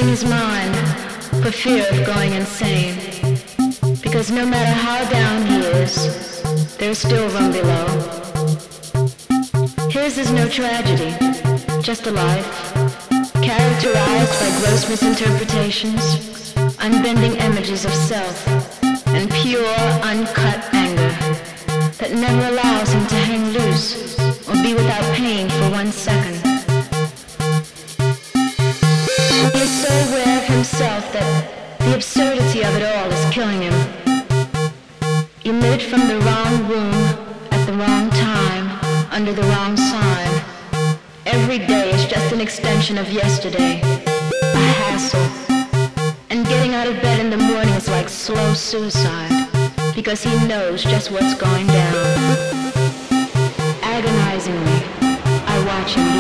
losing his mind for fear of going insane. Because no matter how down he is, there's still room below. His is no tragedy, just a life characterized by gross misinterpretations, unbending images of self, and pure, uncut anger that never allows him to hang loose or be without pain for 1 second. He is so aware of himself that the absurdity of it all is killing him. Emitted from the wrong womb at the wrong time, under the wrong sign. Every day is just an extension of yesterday, a hassle. And getting out of bed in the morning is like slow suicide, because he knows just what's going down. Agonizingly, I watch him